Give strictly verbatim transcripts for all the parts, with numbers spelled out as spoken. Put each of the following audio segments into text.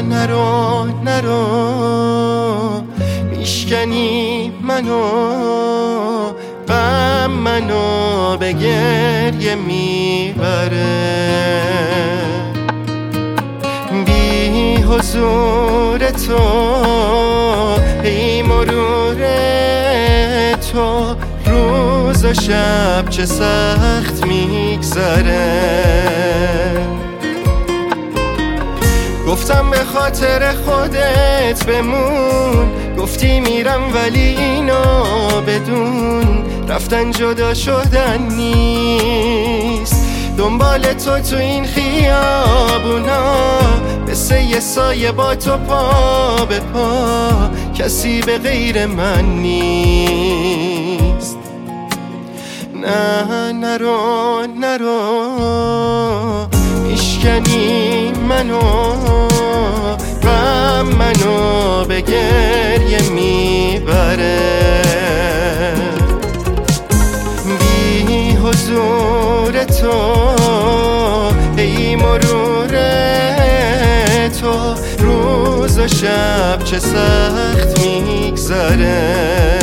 نرو نرو میشکنی منو، غم منو به گریه میبره. بی حضور تو ای مرور تو، روز و شب چه سخت میگذره. گفتم به خاطر خودت بمون، گفتی میرم ولی اینو بدون، رفتن جدا شدن نیست. دنبال تو تو این خیابونا، مثل یه سایه با تو پا به پا، کسی به غیر من نیست. نه نرو نرو میشکنی منو، غم منو به گریه میبره. بی حضور تو ای مرور تو، روز و شب چه سخت میگذره.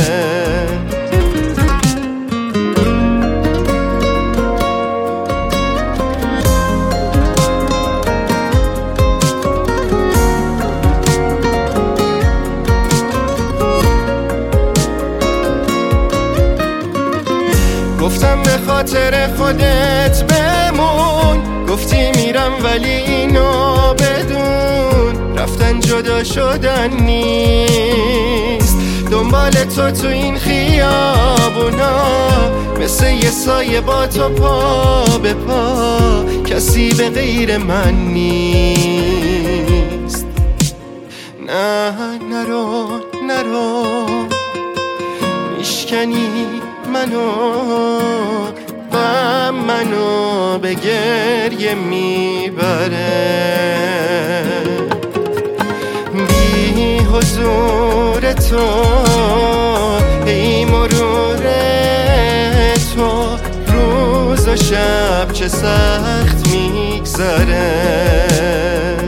گفتم به خاطر خودت بمون، گفتی میرم ولی اینو بدون، رفتن جدا شدن نیست. دنبال تو تو این خیابونا، مثل یه سایه با تو پا به پا، کسی به غیر من نیست. نه نرو نرو میشکنی منو، غم منو به گریه میبره. بی حضور تو ای مرور تو، روز و شب چه سخت میگذره.